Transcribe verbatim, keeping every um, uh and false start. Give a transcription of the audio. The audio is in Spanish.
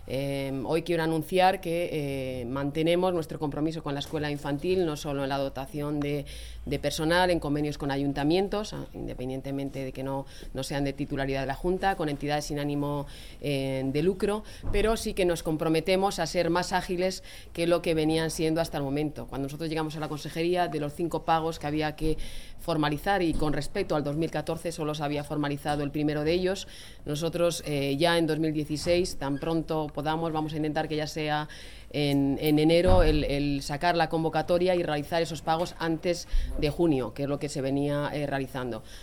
Eh, hoy quiero anunciar que eh, mantenemos nuestro compromiso con la escuela infantil, no solo en la dotación de, de personal, en convenios con ayuntamientos, independientemente de que no, no sean de titularidad de la Junta, con entidades sin ánimo eh, de lucro, pero sí que nos comprometemos a ser más ágiles que lo que venían siendo hasta el momento. Cuando nosotros llegamos a la consejería, de los cinco pagos que había que formalizar, y con respecto al dos mil catorce solo se había formalizado el primero de ellos, nosotros eh, ya en dos mil dieciséis, tan pronto podamos, vamos a intentar que ya sea en, en enero el, el sacar la convocatoria y realizar esos pagos antes de junio, que es lo que se venía eh, realizando.